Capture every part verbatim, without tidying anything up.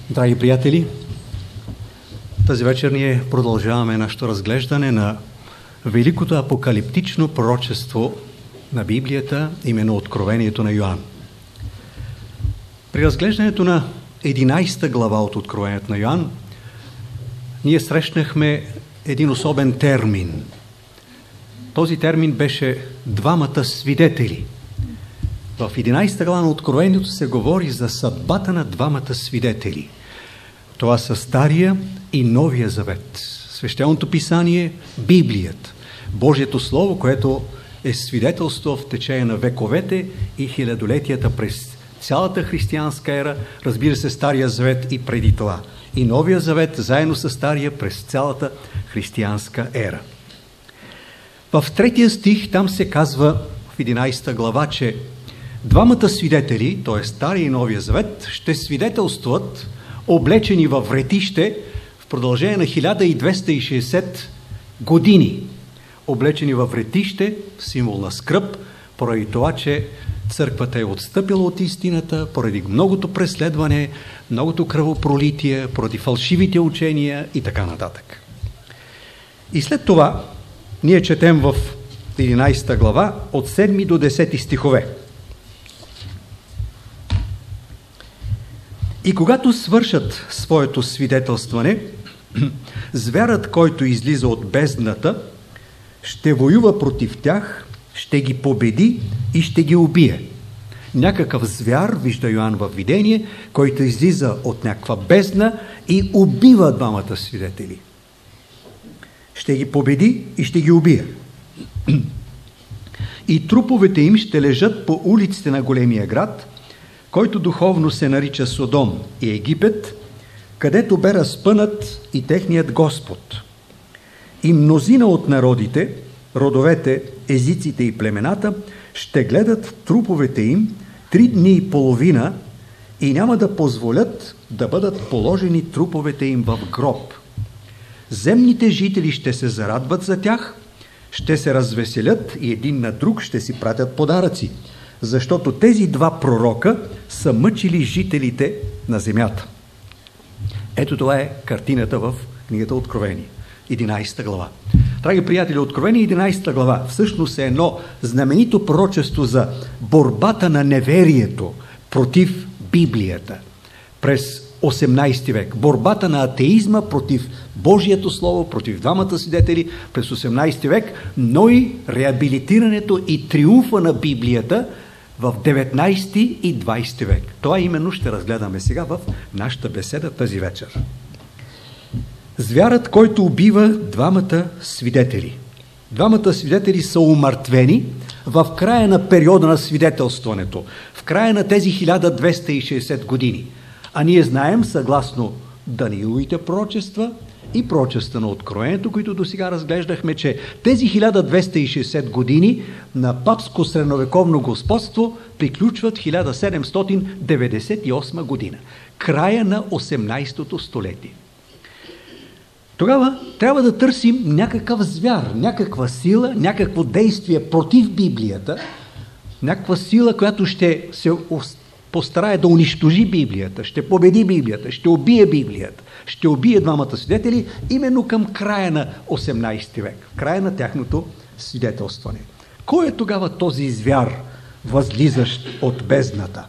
Драги приятели, тази вечер ние продължаваме нашето разглеждане на великото апокалиптично пророчество на Библията, именно Откровението на Йоан. При разглеждането на единайсета глава от Откровението на Йоан, ние срещнахме един особен термин. Този термин беше двамата свидетели. В единайсета глава на Откровението се говори за съдбата на двамата свидетели. Това са Стария и Новия Завет. Свещеното писание, Библията, Божието Слово, което е свидетелство в течение на вековете и хилядолетията през цялата християнска ера, разбира се, Стария Завет и преди това. И Новия Завет заедно с Стария през цялата християнска ера. В третия стих там се казва в единайсета глава, че двамата свидетели, т.е. Стария и Новия Завет, ще свидетелстват облечени във вретище в продължение на хиляда двеста и шейсет години. Облечени във вретище, символ на скръб, поради това, че църквата е отстъпила от истината, поради многото преследване, многото кръвопролитие, поради фалшивите учения и така нататък. И след това ние четем в единайсета глава от седми до десети стихове. И когато свършат своето свидетелстване, звярат, който излиза от бездната, ще воюва против тях, ще ги победи и ще ги убие. Някакъв звяр, вижда Йоан във видение, който излиза от някаква бездна и убива двамата свидетели. Ще ги победи и ще ги убие. И труповете им ще лежат по улиците на големия град, който духовно се нарича Содом и Египет, където бе разпънат и техният Господ. И мнозина от народите, родовете, езиците и племената ще гледат труповете им три дни и половина и няма да позволят да бъдат положени труповете им в гроб. Земните жители ще се зарадват за тях, ще се развеселят и един на друг ще си пратят подаръци, защото тези два пророка са мъчили жителите на земята. Ето това е картината в книгата Откровение, единайсета глава. Драги приятели, Откровение единайсета глава всъщност е едно знаменито пророчество за борбата на неверието против Библията през осемнайсети век. Борбата на атеизма против Божието Слово, против двамата свидетели през осемнайсети век, но и реабилитирането и триумфа на Библията в деветнайсети и двайсети век. Това именно ще разгледаме сега в нашата беседа тази вечер. Звярат, който убива двамата свидетели. Двамата свидетели са умъртвени в края на периода на свидетелстването, в края на тези хиляда двеста и шейсет години. А ние знаем, съгласно Данииловите пророчества и пророчества на Откровението, които до сега разглеждахме, че тези хиляда двеста и шейсет години на папско средновековно господство приключват хиляда седемстотин деветдесет и осма година. Края на осемнайсетото столетие. Тогава трябва да търсим някакъв звяр, някаква сила, някакво действие против Библията, някаква сила, която ще се постарае да унищожи Библията, ще победи Библията, ще убие Библията, ще убие двамата свидетели именно към края на осемнайсети век, края на тяхното свидетелстване. Кой е тогава този звяр, възлизащ от бездната?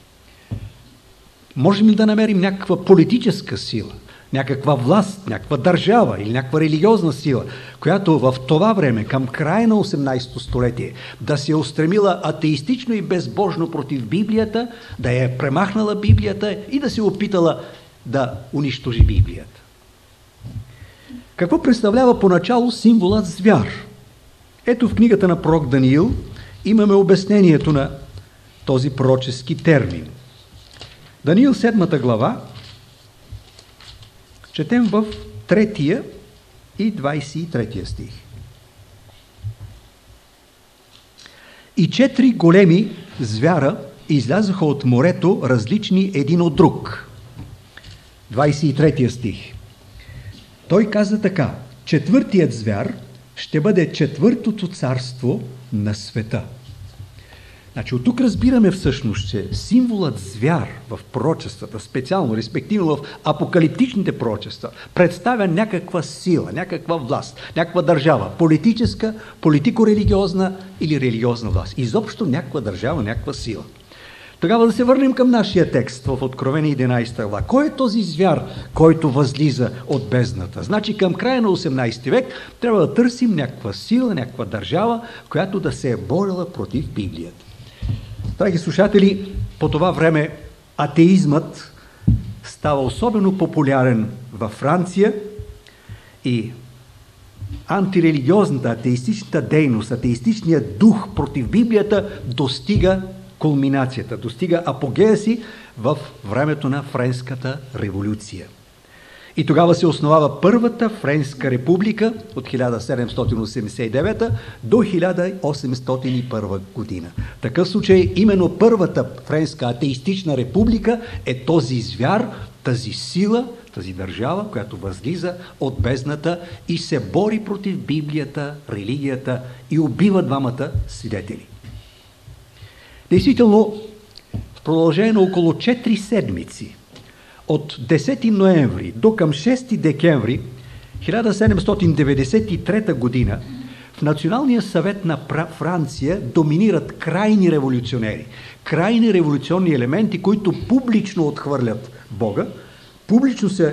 Можем ли да намерим някаква политическа сила, някаква власт, някаква държава или някаква религиозна сила, която в това време, към края на осемнайсетото столетие, да се е устремила атеистично и безбожно против Библията, да я е премахнала Библията и да се опитала да унищожи Библията? Какво представлява поначало символът звяр? Ето в книгата на пророк Даниил имаме обяснението на този пророчески термин. Даниил седмата глава, четем в третия и двайсет и третия стих. И четири големи звяра излязоха от морето, различни един от друг. двайсет и третия стих. Той каза така: четвъртият звяр ще бъде четвъртото царство на света. Значи, от тук разбираме всъщност, че символът звяр в пророчествата, специално, респективно в апокалиптичните пророчества, представя някаква сила, някаква власт, някаква държава, политическа, политико-религиозна или религиозна власт. Изобщо някаква държава, някаква сила. Тогава да се върнем към нашия текст в Откровение единайсета глава. Кой е този звяр, който възлиза от бездната? Значи към края на осемнайсети век трябва да търсим някаква сила, някаква държава, която да се е борила против Библията. Драги слушатели, по това време атеизмът става особено популярен във Франция и антирелигиозната, атеистичната дейност, атеистичният дух против Библията достига кулминацията, достига апогея си в времето на Френската революция. И тогава се основава Първата Френска република от хиляда седемстотин осемдесет и девета до хиляда осемстотин и първа година. В такъв случай именно Първата Френска атеистична република е този звяр, тази сила, тази държава, която възлиза от бездната и се бори против Библията, религията и убива двамата свидетели. Действително, в продължение на около четири седмици, от десети ноември до към шести декември хиляда седемстотин деветдесет и трета година в Националния съвет на Франция доминират крайни революционери, крайни революционни елементи, които публично отхвърлят Бога, публично се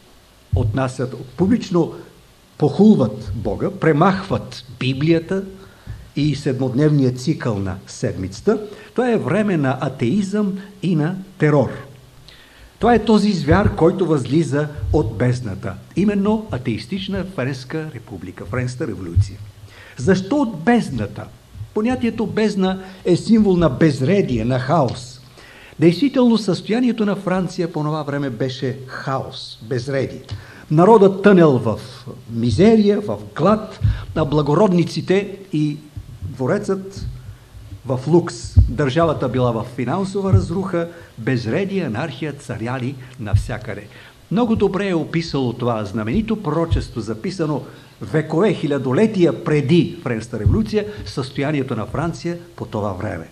отнасят, публично похулват Бога, премахват Библията и седмодневния цикъл на седмицата. Това е време на атеизъм и на терор. Това е този звяр, който възлиза от бездната. Именно атеистична Френска република, Френската революция. Защо от бездната? Понятието бездна е символ на безредие, на хаос. Действително състоянието на Франция по това време беше хаос, безредие. Народът тънел в мизерия, в глад, на благородниците и дворецът в лукс. Държавата била в финансова разруха, безредие, анархия царяли навсякъде. Много добре е описало това знаменито пророчество, записано векове, хилядолетия преди Френската революция, състоянието на Франция по това време.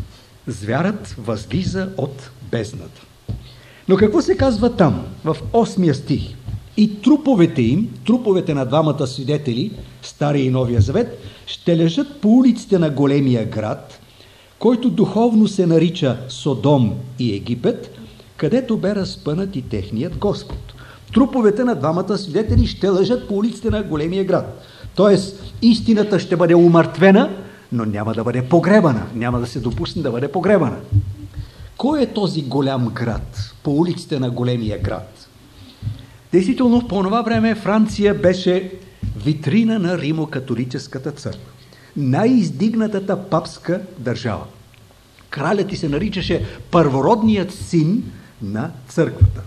Звярът възлиза от бездната. Но какво се казва там, в осмия стих? И труповете им, труповете на двамата свидетели, Стария и Новия Завет, ще лежат по улиците на големия град, който духовно се нарича Содом и Египет, където бе разпънат и техният Господ. Труповете на двамата свидетели ще лежат по улиците на големия град. Тоест, истината ще бъде умъртвена, но няма да бъде погребана, няма да се допусне да бъде погребана. Кой е този голям град, по улиците на големия град? Действително, по това време Франция беше витрина на Римо-католическата църква. Най-издигнатата папска държава. Кралят и се наричаше първородният син на църквата.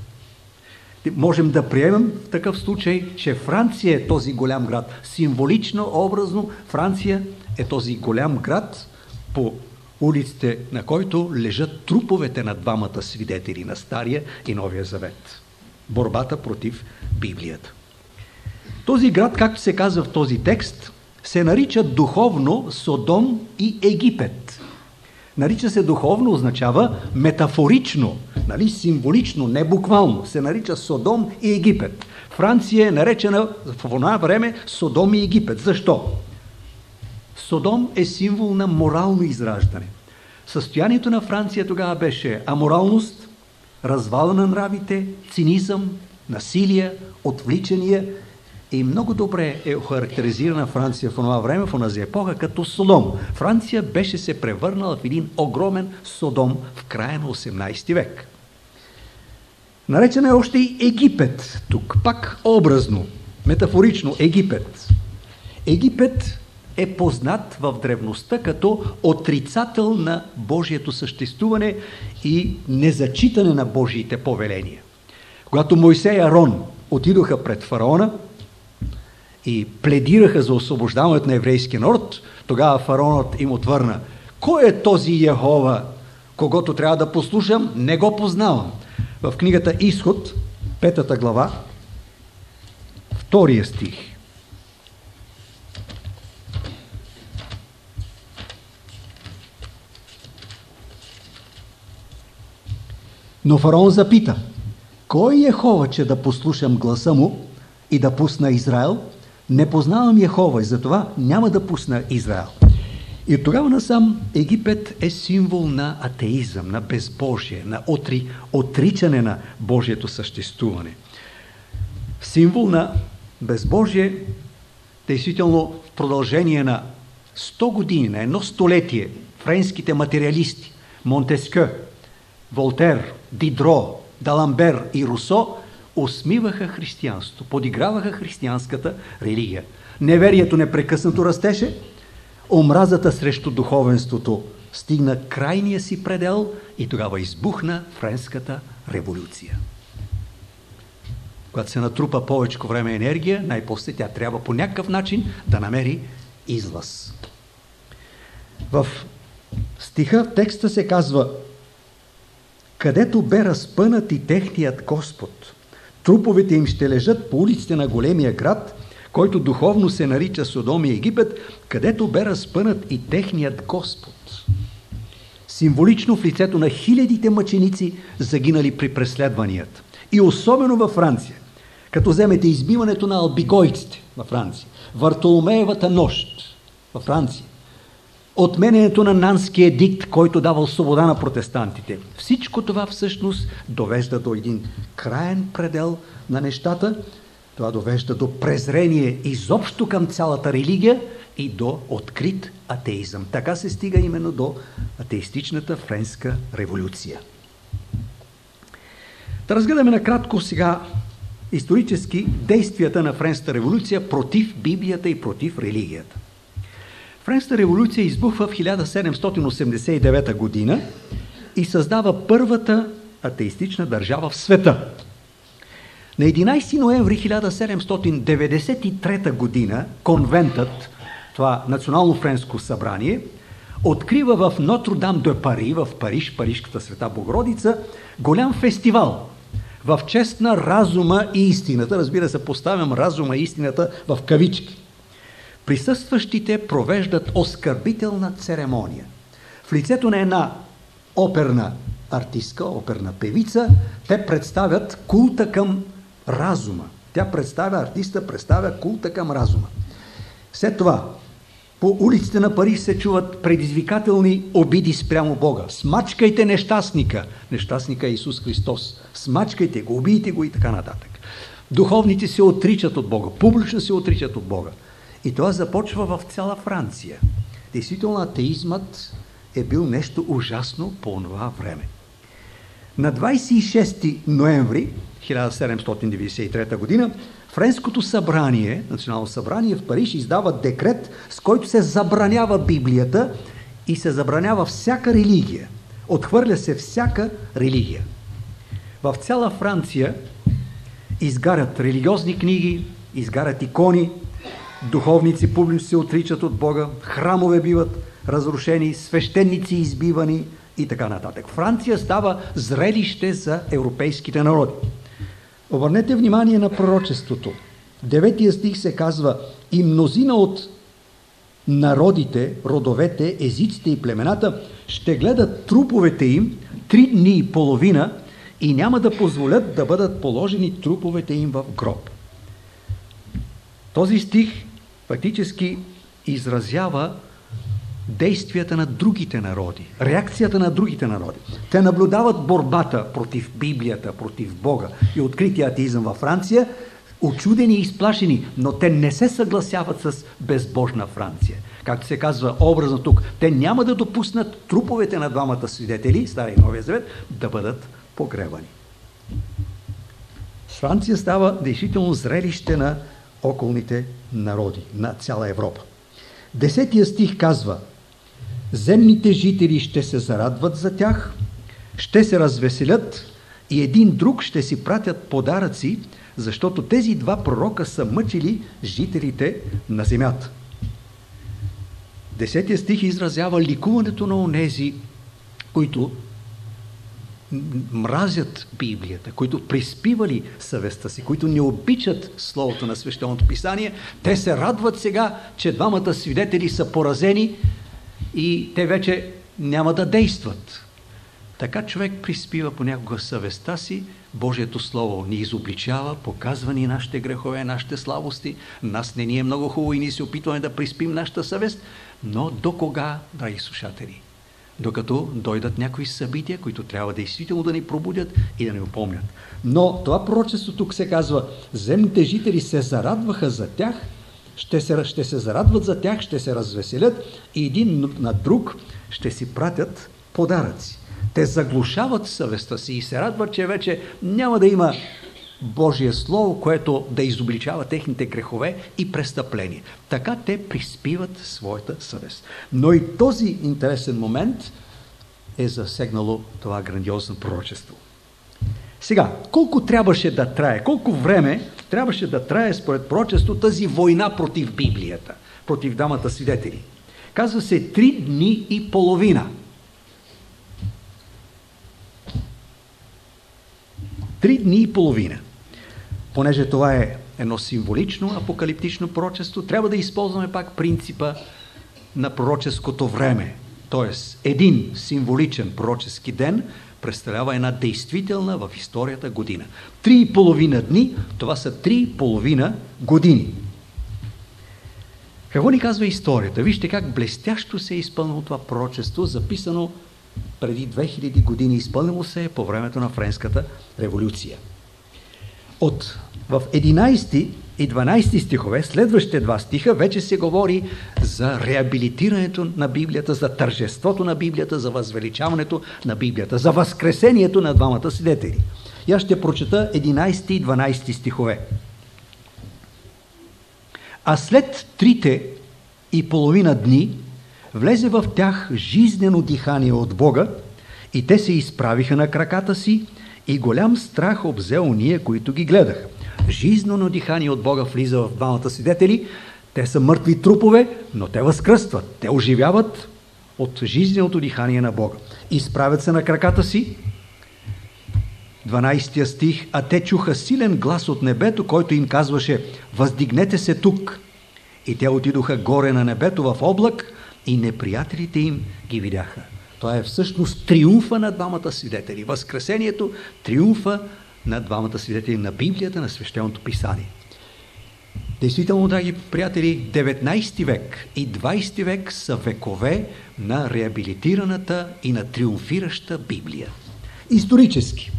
Можем да приемем в такъв случай, че Франция е този голям град. Символично, образно, Франция е този голям град, по улиците на който лежат труповете на двамата свидетели на Стария и Новия Завет. Борбата против Библията. Този град, както се казва в този текст, се нарича духовно Содом и Египет. Нарича се духовно, означава метафорично, нали, символично, не буквално. Се нарича Содом и Египет. Франция е наречена в това време Содом и Египет. Защо? Содом е символ на морално израждане. Състоянието на Франция тогава беше аморалност, развал на нравите, цинизъм, насилие, отвличания. И много добре е охарактеризирана Франция в това време, в онази епоха, като Содом. Франция беше се превърнала в един огромен Содом в края на осемнайсети век. Наречена е още и Египет. Тук пак образно, метафорично Египет. Египет е познат в древността като отрицател на Божието съществуване и незачитане на Божиите повеления. Когато Мойсей и Арон отидоха пред фараона и пледираха за освобождаването на еврейския народ, тогава фараонът им отвърна: кой е този Йехова, когото трябва да послушам? Не го познавам. В книгата Изход, петата глава, втория стих. Но фараон запита: кой е Йехова, че да послушам гласа му и да пусна Израел? Не познавам Йехова и затова няма да пусна Израел. И от тогава насам Египет е символ на атеизъм, на безбожие, на отри, отричане на Божието съществуване. Символ на безбожие, действително в продължение на сто години, на едно столетие, френските материалисти Монтескьо, Волтер, Дидро, Даламбер и Русо усмиваха християнството, подиграваха християнската религия. Неверието непрекъснато растеше, омразата срещу духовенството стигна крайния си предел и тогава избухна Френската революция. Когато се натрупа повече време енергия, най-после тя трябва по някакъв начин да намери излаз. В стиха, в текста се казва: където бе разпънат и техният Господ, труповете им ще лежат по улиците на големия град, който духовно се нарича Содом и Египет, където бе разпънат и техният Господ. Символично в лицето на хилядите мъченици, загинали при преследванията. И особено във Франция, като вземете избиването на албигойците във Франция, Вартоломеевата нощ във Франция, отменянето на Нанския едикт, който давал свобода на протестантите. Всичко това всъщност довежда до един краен предел на нещата. Това довежда до презрение изобщо към цялата религия и до открит атеизъм. Така се стига именно до атеистичната Френска революция. Да разгледаме накратко сега исторически действията на Френската революция против Библията и против религията. Френската революция избухва в хиляда седемстотин осемдесет и девета година и създава първата атеистична държава в света. На единайсети ноември хиляда седемстотин деветдесет и трета година конвентът, това национално френско събрание, открива в Нотр-Дам де Пари, в Париж, Парижката света Богородица, голям фестивал в чест на разума и истината. Разбира се, поставям разума и истината в кавички. Присъстващите провеждат оскърбителна церемония. В лицето на една оперна артистка, оперна певица, те представят култа към разума. Тя представя, артиста представя култа към разума. След това, по улиците на Париж се чуват предизвикателни обиди спрямо Бога. Смачкайте нещастника. Нещастника е Исус Христос. Смачкайте го, убийте го и така нататък. Духовните се отричат от Бога. Публично се отричат от Бога. И това започва в цяла Франция. Действително атеизмът е бил нещо ужасно по това време. На двайсет и шести ноември хиляда седемстотин деветдесет и трета година Френското събрание, национално събрание в Париж, издава декрет, с който се забранява Библията и се забранява всяка религия. Отхвърля се всяка религия. В цяла Франция изгарят религиозни книги, изгарят икони, духовници публично се отричат от Бога, храмове биват разрушени, свещеници избивани и така нататък. Франция става зрелище за европейските народи. Обърнете внимание на пророчеството. В деветия стих се казва: и мнозина от народите, родовете, езиците и племената ще гледат труповете им три дни и половина и няма да позволят да бъдат положени труповете им в гроб. Този стих фактически изразява действията на другите народи, реакцията на другите народи. Те наблюдават борбата против Библията, против Бога и открития атеизъм във Франция, учудени и изплашени, но те не се съгласяват с безбожна Франция. Както се казва образно тук, те няма да допуснат труповете на двамата свидетели, Стария и Новия Завет, да бъдат погребани. Франция става действително зрелище на околните народи, на цяла Европа. Десетия стих казва: земните жители ще се зарадват за тях, ще се развеселят и един друг ще си пратят подаръци, защото тези два пророка са мъчили жителите на земята. Десетия стих изразява ликуването на онези, които мразят Библията, които приспивали съвестта си, които не обичат Словото на Свещеното Писание. Те се радват сега, че двамата свидетели са поразени и те вече няма да действат. Така човек приспива понякога съвестта си, Божието Слово ни изобличава, показва ни нашите грехове, нашите слабости, нас не ни е много хубаво и ние се опитваме да приспим нашата съвест, но до кога, драги слушатели? Докато дойдат някои събития, които трябва действително да ни пробудят и да ни упомнят. Но това пророчество тук се казва, земните жители се зарадваха за тях, ще се, ще се зарадват за тях, ще се развеселят и един на друг ще си пратят подаръци. Те заглушават съвестта си и се радват, че вече няма да има Божие Слово, което да изобличава техните грехове и престъпления. Така те приспиват своята съвест. Но и този интересен момент е засегнало това грандиозно пророчество. Сега, колко трябваше да трае, колко време трябваше да трае според пророчество тази война против Библията, против двамата свидетели? Казва се три дни и половина. Три дни и половина. Понеже това е едно символично, апокалиптично пророчество, трябва да използваме пак принципа на пророческото време. Тоест, един символичен пророчески ден представлява една действителна в историята година. Три и половина дни, това са три и половина години. Какво ни казва историята? Вижте как блестящо се е изпълнило това пророчество, записано преди две хиляди години, изпълнило се по времето на Френската революция. От, в единайсети и дванайсети стихове, следващите два стиха, вече се говори за реабилитирането на Библията, за тържеството на Библията, за възвеличаването на Библията, за възкресението на двамата свидетели. И аз ще прочета единайсети и дванайсети стихове. А след трите и половина дни влезе в тях жизнено дихание от Бога и те се изправиха на краката си и голям страх обзе уния, които ги гледаха. Жизнено дихание от Бога влиза в двамата свидетели. Те са мъртви трупове, но те възкръстват. Те оживяват от жизненото дихание на Бога. Изправят се на краката си. дванайсети стих. А те чуха силен глас от небето, който им казваше: въздигнете се тук. И те отидоха горе на небето в облак и неприятелите им ги видяха. Това е всъщност триумфа на двамата свидетели. Възкресението, триумфа на двамата свидетели на Библията, на Свещеното писание. Действително, драги приятели, деветнайсети век и двайсети век са векове на реабилитираната и на триумфираща Библия. Исторически.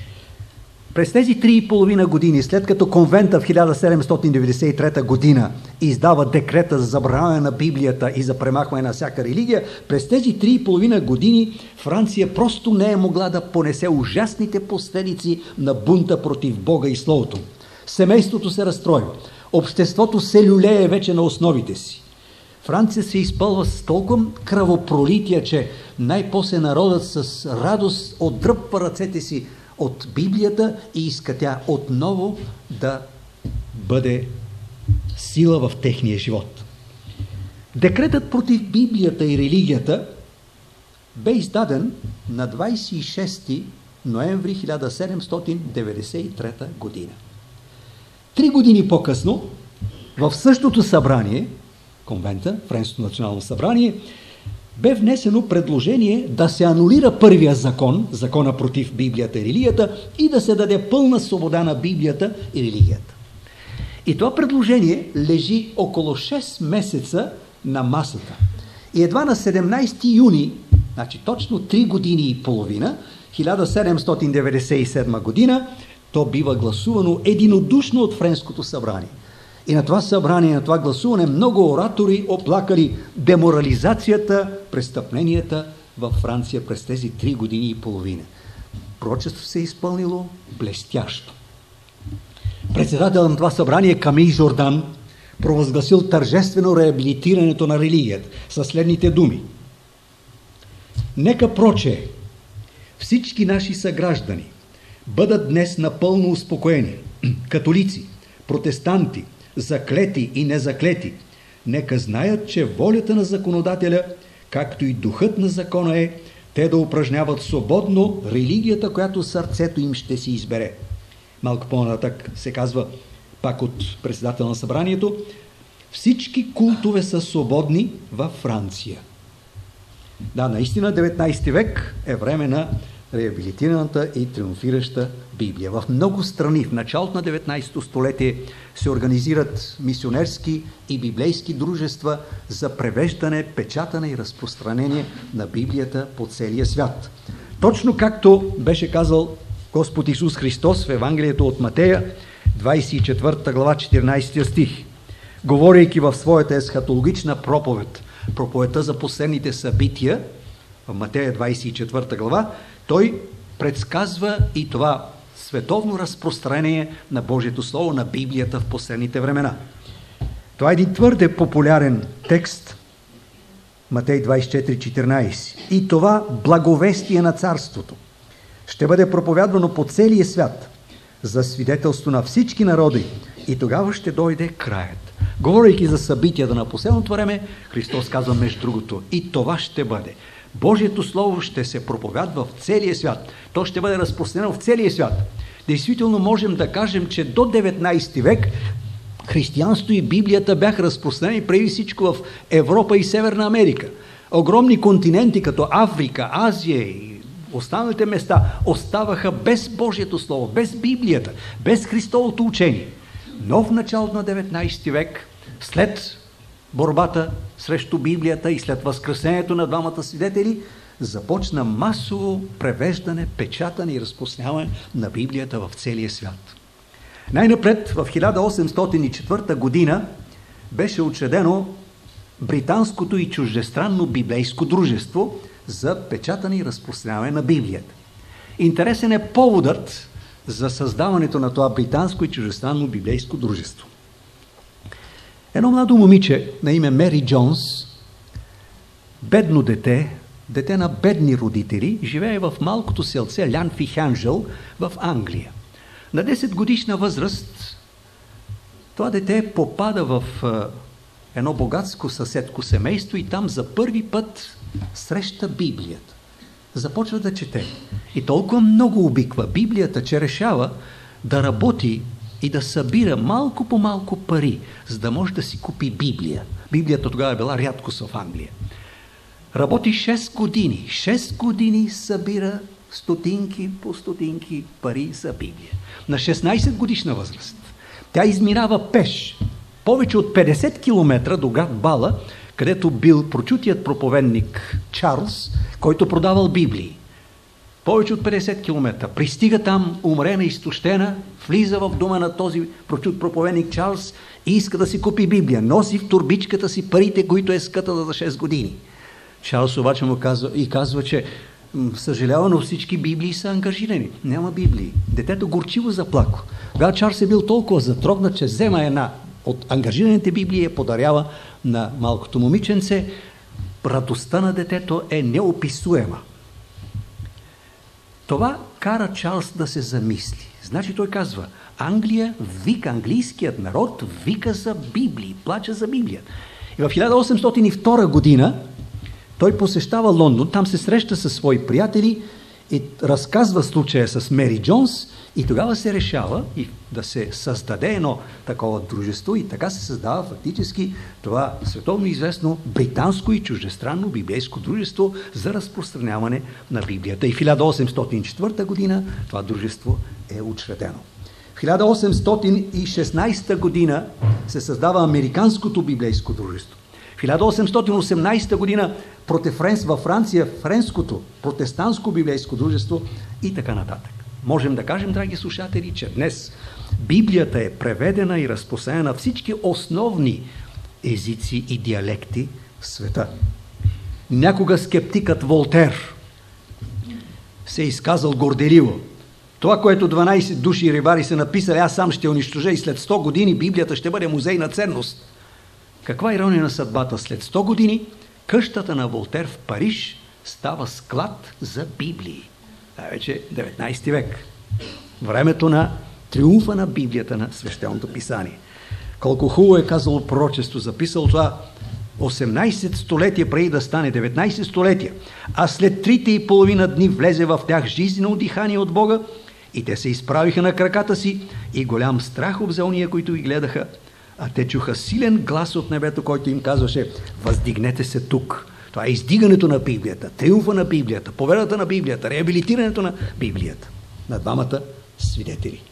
През тези три и половина години, след като конвента в хиляда седемстотин деветдесет и трета година издава декрета за забраняване на Библията и за премахване на всяка религия, през тези три и половина години Франция просто не е могла да понесе ужасните последици на бунта против Бога и Словото. Семейството се разстройва. Обществото се люлее вече на основите си. Франция се изпълва с толкова кръвопролития, че най-после народът с радост отдръпва ръцете си от Библията и иска тя отново да бъде сила в техния живот. Декретът против Библията и религията бе издаден на двайсет и шести ноември хиляда седемстотин деветдесет и трета година. Три години по-късно, в същото събрание, конвента, Френското национално събрание, бе внесено предложение да се анулира първия закон, закона против Библията и религията, и да се даде пълна свобода на Библията и религията. И това предложение лежи около шест месеца на масата. И едва на седемнайсети юни, значи точно три години и половина, хиляда седемстотин деветдесет и седма година, то бива гласувано единодушно от Френското събрание. И на това събрание, на това гласуване много оратори оплакали деморализацията, престъпленията във Франция през тези три години и половина. Пророчеството се е изпълнило блестящо. Председател на това събрание Камил Жордан провъзгласил тържествено реабилитирането на религията със следните думи: нека проче всички наши съграждани бъдат днес напълно успокоени, католици, протестанти, заклети и незаклети, нека знаят, че волята на законодателя, както и духът на закона е, те да упражняват свободно религията, която сърцето им ще си избере. Малко по-нататък се казва, пак от председател на събранието: всички култове са свободни във Франция. Да, наистина деветнайсети век е време на реабилитираната и триумфираща Библия. В много страни в началото на деветнайсето столетие се организират мисионерски и библейски дружества за превеждане, печатане и разпространение на Библията по целия свят. Точно както беше казал Господ Исус Христос в Евангелието от Матея, двайсет и четвърта глава, четиринайсети стих, говорейки в своята есхатологична проповед, проповедта за последните събития, в Матея двайсет и четвърта глава, той предсказва и това световно разпространение на Божието Слово, на Библията в последните времена. Това е един твърде популярен текст, Матей двайсет и четири четиринайсет. И това благовестие на царството ще бъде проповядвано по целия свят за свидетелство на всички народи и тогава ще дойде краят. Говорейки за събитията на последното време, Христос казва между другото, и това ще бъде. Божието Слово ще се проповядва в целия свят. То ще бъде разпространено в целия свят. Действително можем да кажем, че до деветнайсети век християнството и Библията бяха разпространени преди всичко в Европа и Северна Америка. Огромни континенти като Африка, Азия и останалите места оставаха без Божието Слово, без Библията, без Христовото учение. Но в началото на деветнайсети век, след борбата срещу Библията и след възкресението на двамата свидетели, започна масово превеждане, печатане и разпространяване на Библията в целия свят. Най-напред в хиляда осемстотин и четвърта година беше учредено Британското и чуждестранно библейско дружество за печатане и разпространяване на Библията. Интересен е поводът за създаването на това британско и чуждестранно библейско дружество. Едно младо момиче на име Мери Джонс, бедно дете, дете на бедни родители, живее в малкото селце Лянфиханджъл в Англия. На десет годишна възраст това дете попада в едно богатско съседско семейство и там за първи път среща Библията. Започва да чете. И толкова много обиква Библията, че решава да работи и да събира малко по малко пари, за да може да си купи Библия. Библията тогава е била рядкост в Англия. Работи шест години. шест години събира стотинки по стотинки пари за Библия. На шестнайсет годишна възраст тя изминава пеш повече от петдесет километра до град Бала, където бил прочутият проповедник Чарлз, който продавал Библии. Повече от петдесет километра. Пристига там, умрена, изтощена, влиза в дома на този прочут проповедник Чарлз и иска да си купи Библия. Носи в турбичката си парите, които е скътала за шест години. Чарлз обаче му казва и казва, че съжалява, но всички Библии са ангажирани. Няма Библии. Детето горчиво заплака. Тогава Чарлз е бил толкова затрогнат, че взема една от ангажираните Библии и я подарява на малкото момиченце. Радостта на детето е неописуема. Това кара Чарлз да се замисли. Значи той казва, Англия вика, английският народ вика за Библии, плача за Библия. И в хиляда осемстотин и втора година той посещава Лондон, там се среща със свои приятели и разказва случая с Мери Джонс и тогава се решава и да се създаде едно такова дружество и така се създава фактически това световно известно британско и чуждестранно библейско дружество за разпространяване на Библията. И в хиляда осемстотин и четвърта година това дружество е учредено. В хиляда осемстотин и шестнайсета година се създава Американското библейско дружество. В хиляда осемстотин и осемнайсета година протефренс във Франция, Френското протестантско библейско дружество и така нататък. Можем да кажем, драги слушатели, че днес Библията е преведена и разпространена на всички основни езици и диалекти в света. Някога скептикът Волтер се е изказал горделиво. Това, което дванайсет души рибари са написали, аз сам ще унищожа и след сто години Библията ще бъде музейна ценност. Каква ирония на съдбата? След сто години къщата на Волтер в Париж става склад за Библии. Това е вече деветнайсети век. Времето на триумфа на Библията, на свещеното писание. Колко хубаво е казало пророчество, записал това осемнайсет столетия преди да стане деветнайсет столетия. А след трите и половина дни влезе в тях жизнено дихание от Бога и те се изправиха на краката си и голям страх обзел уния, които ги гледаха. А те чуха силен глас от небето, който им казваше: въздигнете се тук. Това е издигането на Библията, триумфа на Библията, победата на Библията, реабилитирането на Библията. На двамата свидетели.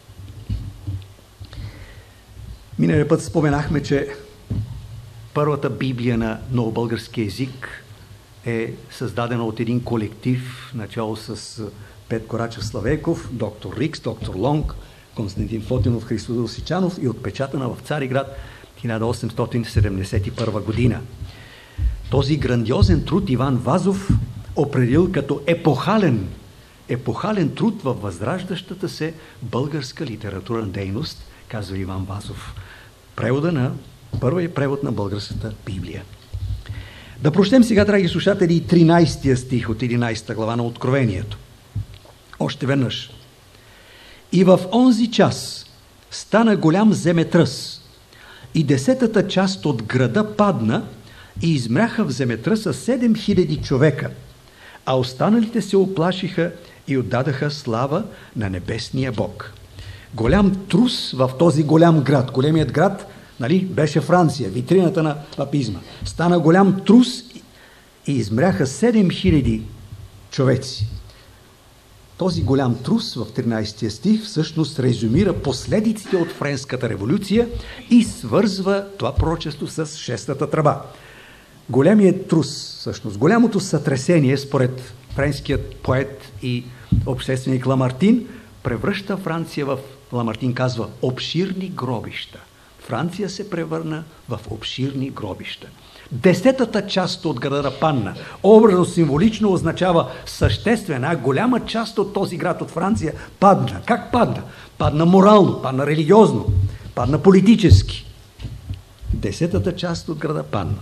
Миналия път споменахме, че първата Библия на новобългарски език е създадена от един колектив, начало с Петко Рачев Славейков, доктор Рикс, доктор Лонг, Константин Фотинов, Христодор Сичанов и отпечатана в Цариград хиляда осемстотин седемдесет и първа година. Този грандиозен труд Иван Вазов определил като епохален, епохален труд във възраждащата се българска литературна дейност, казва Иван Вазов. Превода на първият превод на българската Библия. Да прочетем сега, драги слушатели, тринайсетия стих от единайсета глава на Откровението. Още веднъж. И в онзи час стана голям земетръс, и десетата част от града падна и измряха в земетръса седем хиляди човека, а останалите се оплашиха и отдадаха слава на небесния Бог. Голям трус в този голям град. Големият град, нали, беше Франция, витрината на папизма. Стана голям трус и измряха седем хиляди човеци. Този голям трус в тринайсетия стих всъщност резюмира последиците от Френската революция и свързва това пророчество с шестата тръба. Големият трус, всъщност, голямото сътресение, според френският поет и общественик Ламартин, превръща Франция в, Ламартин казва, обширни гробища. Франция се превърна в обширни гробища. Десетата част от града падна. Образно символично означава съществена, голяма част от този град от Франция падна. Как падна? Падна морално, падна религиозно, падна политически. Десетата част от града падна.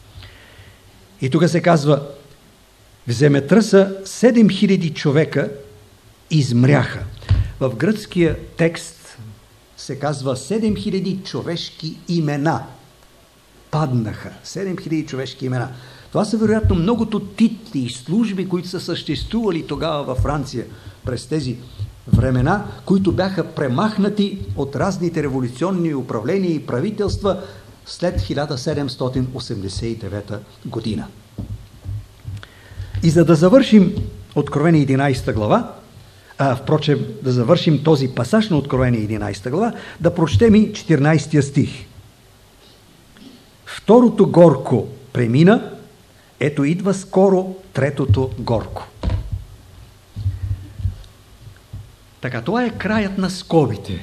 И тук се казва, в земетръса седем хиляди човека измряха. В гръцкия текст се казва седем хиляди човешки имена. Паднаха. седем хиляди човешки имена. Това са вероятно многото титли и служби, които са съществували тогава във Франция през тези времена, които бяха премахнати от разните революционни управления и правителства след хиляда седемстотин осемдесет и девета година. И за да завършим Откровение единайсета глава, а, впрочем, да завършим този пасаж на Откровение единайсета глава, да прочетем и четиринайсетия стих. Второто горко премина, ето идва скоро третото горко. Така, това е краят на скобите.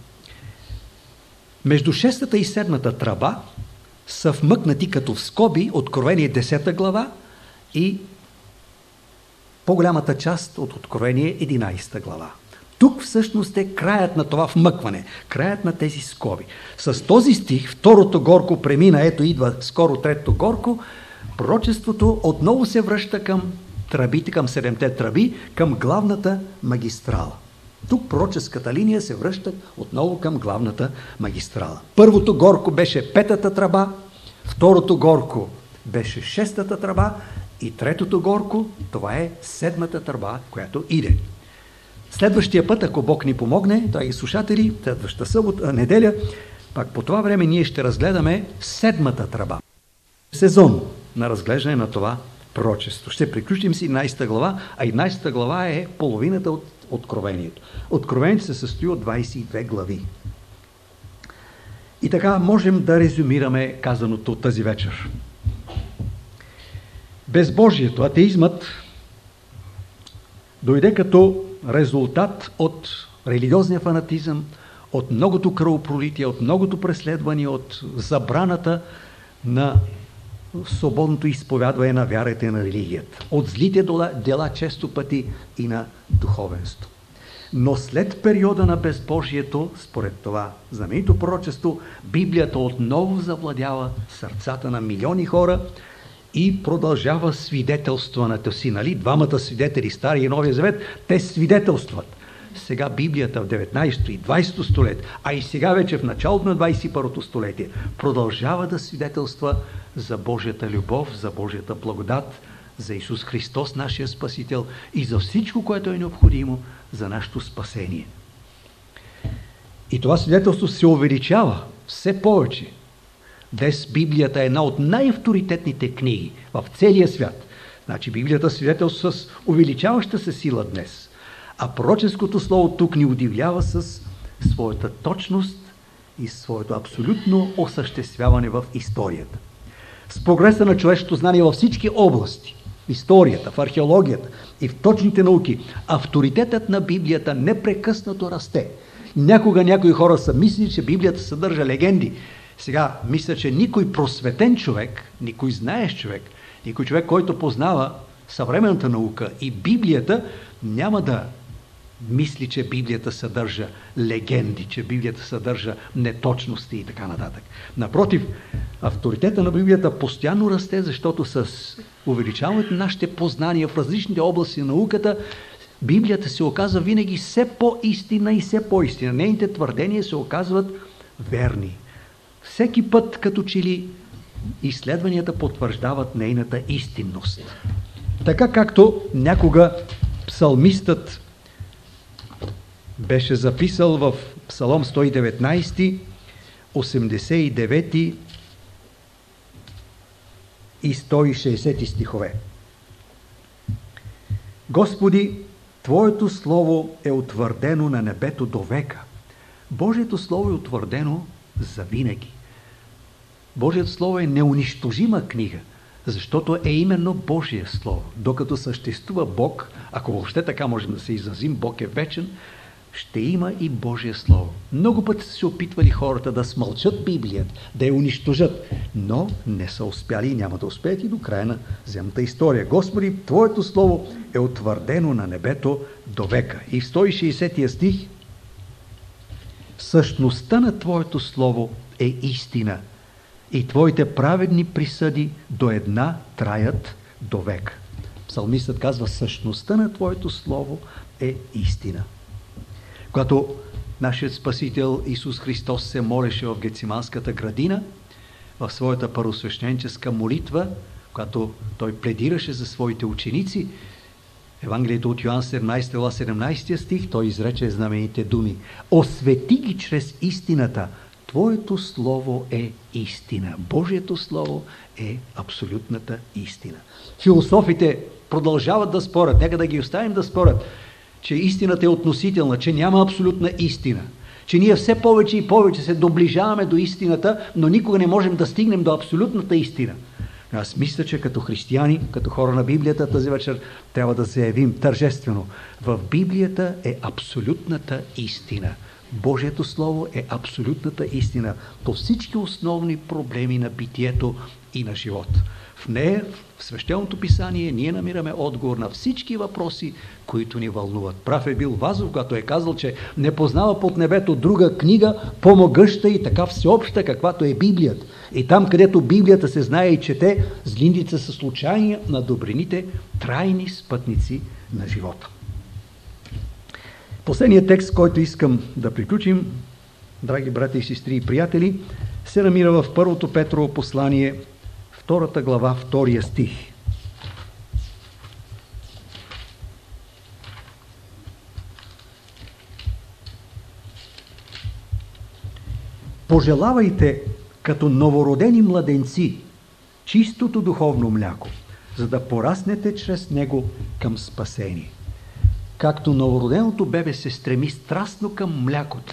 Между шестата и седмата тръба са вмъкнати като в скоби Откровение десета глава и по-голямата част от Откровение единайсета глава. Тук всъщност е краят на това вмъкване, краят на тези скоби. С този стих, второто горко премина, ето идва скоро третото горко, пророчеството отново се връща към тръбите, към седемте тръби, към главната магистрала. Тук пророческата линия се връща отново към главната магистрала. Първото горко беше петата тръба, второто горко беше шестата тръба и третото горко, това е седмата тръба, която иде. Следващия път, ако Бог ни помогне, драги слушатели, следващата събота, неделя, пак по това време ние ще разгледаме седмата тръба. Сезон на разглеждане на това пророчество. Ще приключим с единайсета глава, а единайсета глава е половината от Откровението. Откровението се състои от двайсет и две глави. И така можем да резюмираме казаното тази вечер. Безбожието, атеизмът, дойде като резултат от религиозния фанатизъм, от многото кръвопролитие, от многото преследвания, от забраната на свободното изповядване на вярата и на религията, от злите дела често пъти и на духовенство. Но след периода на безбожието, според това знаменито пророчество, Библията отново завладява сърцата на милиони хора и продължава свидетелстването си. Нали? Двамата свидетели, Стария и Новия Завет, те свидетелстват. Сега Библията в деветнайсето и двайсето столетие, а и сега вече в началото на двайсет и първото столетие, продължава да свидетелства за Божията любов, за Божията благодат, за Исус Христос, нашия Спасител, и за всичко, което е необходимо за нашето спасение. И това свидетелство се увеличава все повече. Днес Библията е една от най-авторитетните книги в целия свят. Значи Библията свидетелства с увеличаваща се сила днес. А пророческото слово тук ни удивлява с своята точност и своето абсолютно осъществяване в историята. С прогреса на човешкото знание във всички области, в историята, в археологията и в точните науки, авторитетът на Библията непрекъснато расте. Някога някои хора са мислили, че Библията съдържа легенди. Сега мисля, че никой просветен човек, никой знаещ човек, никой човек, който познава съвременната наука и Библията, няма да мисли, че Библията съдържа легенди, че Библията съдържа неточности и така нататък. Напротив, авторитета на Библията постоянно расте, защото с увеличаването на нашите познания в различните области на науката, Библията се оказва винаги все по-истина и все по-истина. Нейните твърдения се оказват верни. Всеки път, като че ли изследванията потвърждават нейната истинност. Така както някога псалмистът беше записал в Псалом сто и деветнайсети, осемдесет и девети и сто и шейсети стихове. Господи, Твоето Слово е утвърдено на небето до века. Божието Слово е утвърдено за винаги. Божието Слово е неунищожима книга, защото е именно Божие Слово. Докато съществува Бог, ако въобще така можем да се изразим, Бог е вечен, ще има и Божие Слово. Много пъти са се опитвали хората да смълчат Библията, да я унищожат, но не са успяли и няма да успеят и до края на земната история. Господи, Твоето Слово е утвърдено на небето до века. И в сто и шейсети стих: същността на Твоето Слово е истина и Твоите праведни присъди до една траят до века. Псалмистът казва: същността на Твоето Слово е истина. Когато нашият Спасител Исус Христос се молеше в Гециманската градина, в своята първосвещенческа молитва, когато той пледираше за своите ученици, Евангелието от Йоан седемнайсета глава седемнайсети стих, той изрече знамените думи: освети ги чрез истината, Твоето Слово е истина. Божието Слово е абсолютната истина. Философите продължават да спорят, нека да ги оставим да спорят, че истината е относителна, че няма абсолютна истина, че ние все повече и повече се доближаваме до истината, но никога не можем да стигнем до абсолютната истина. Аз мисля, че като християни, като хора на Библията, тази вечер трябва да заявим тържествено: в Библията е абсолютната истина. Божието Слово е абсолютната истина по всички основни проблеми на битието и на живота. В нея, в Свещеното писание, ние намираме отговор на всички въпроси, които ни вълнуват. Прав е бил Вазов, когато е казал, че не познава под небето друга книга, по-могъща и така всеобща, каквато е Библията. И там, където Библията се знае и чете, злините са случайни, на добрините трайни спътници на живота. Последният текст, който искам да приключим, драги брати и сестри и приятели, се намира в първото Петрово послание, втората глава, втория стих. Пожелавайте като новородени младенци чистото духовно мляко, за да пораснете чрез него към спасение. Както новороденото бебе се стреми страстно към млякото,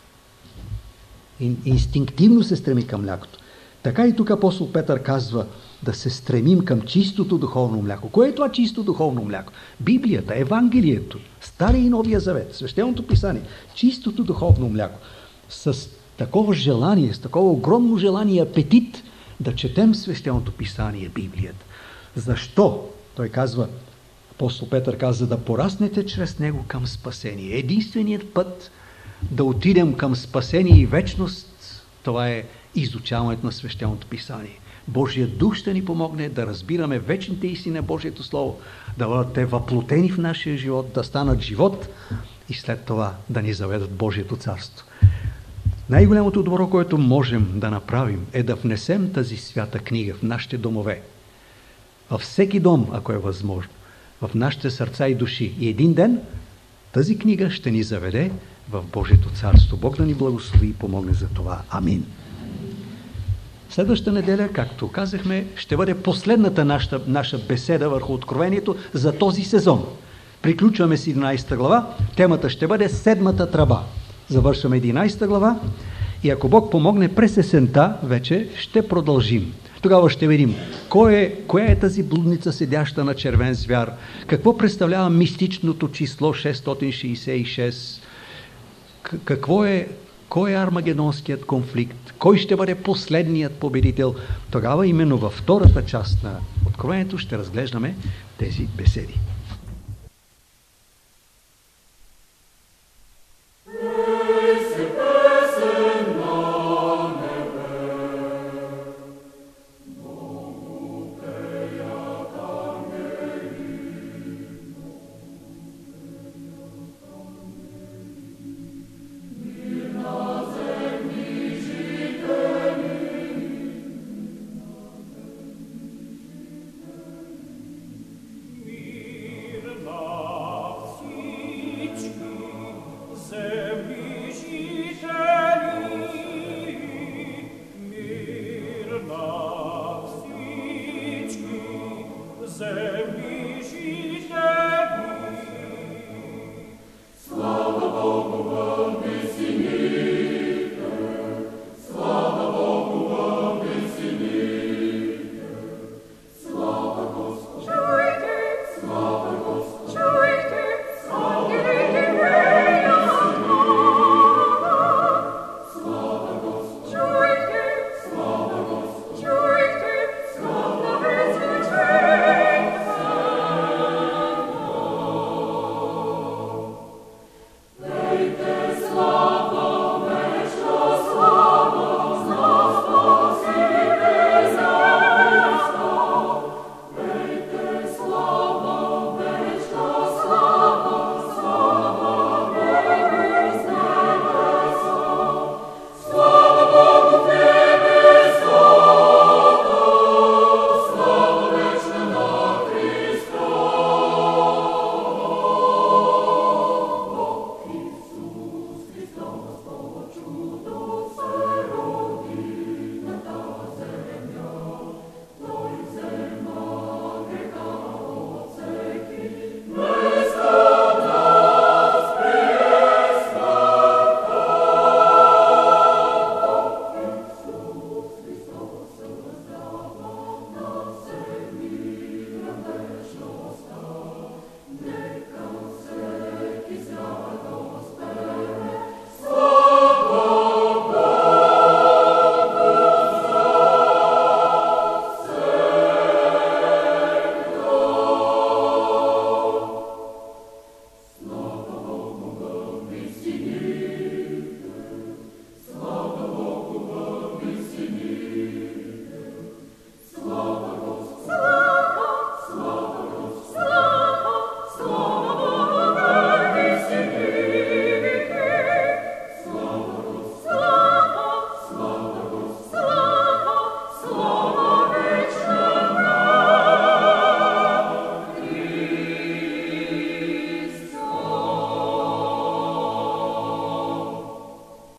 инстинктивно се стреми към млякото, така и тук апостол Петър казва да се стремим към чистото духовно мляко. Кое е това чисто духовно мляко? Библията, Евангелието, Стария и Новия Завет, Свещеното писание, чистото духовно мляко. С такова желание, с такова огромно желание и апетит да четем Свещеното писание, Библията. Защо? Той казва, апостол Петър казва, да пораснете чрез него към спасение. Единственият път да отидем към спасение и вечност, това е изучаването на Свещеното писание. Божия дух ще ни помогне да разбираме вечните истини на Божието Слово, да бъдат те въплотени в нашия живот, да станат живот и след това да ни заведат Божието царство. Най-голямото добро, което можем да направим, е да внесем тази свята книга в нашите домове. Във всеки дом, ако е възможно, в нашите сърца и души. И един ден тази книга ще ни заведе в Божието царство. Бог да ни благослови и помогне за това. Амин. Следващата неделя, както казахме, ще бъде последната наша, наша беседа върху Откровението за този сезон. Приключваме с единадесета глава, темата ще бъде седмата тръба. Завършваме единадесета глава и ако Бог помогне през есента, вече ще продължим. Тогава ще видим кой е, коя е тази блудница, седяща на червен звяр, какво представлява мистичното число шестстотин шейсет и шест, какво е, кой е армагедонският конфликт, кой ще бъде последният победител. Тогава именно във втората част на Откровението ще разглеждаме тези беседи.